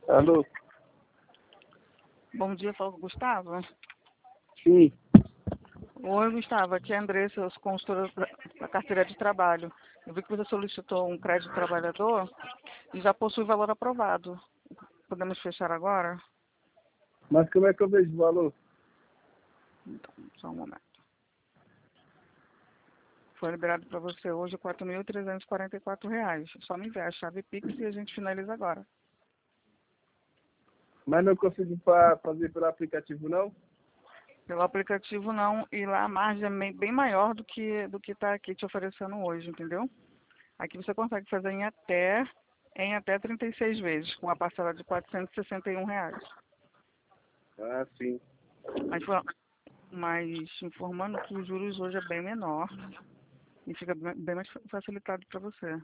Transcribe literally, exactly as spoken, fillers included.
Alô? Bom dia, fala com o Gustavo. Sim. Oi, Gustavo, aqui é a Andressa, eu sou consultora da da carteira de trabalho. Eu vi que você solicitou um crédito trabalhador e já possui valor aprovado. Podemos fechar agora? Mas como é que eu vejo o valor? Então, só um momento. Foi liberado para você hoje quatro mil trezentos e quarenta e quatro reais. Só me enviar a chave Pix e a gente finaliza agora. Mas não consigo fa- fazer pelo aplicativo, não? Pelo aplicativo não, e lá a margem é bem bem maior do que do que está aqui te oferecendo hoje, entendeu? Aqui você consegue fazer em até em até trinta e seis vezes, com a parcela de quatrocentos e sessenta e um reais. Ah, sim. Mas, fa- mas informando que os juros hoje é bem menor e fica bem bem mais facilitado para você.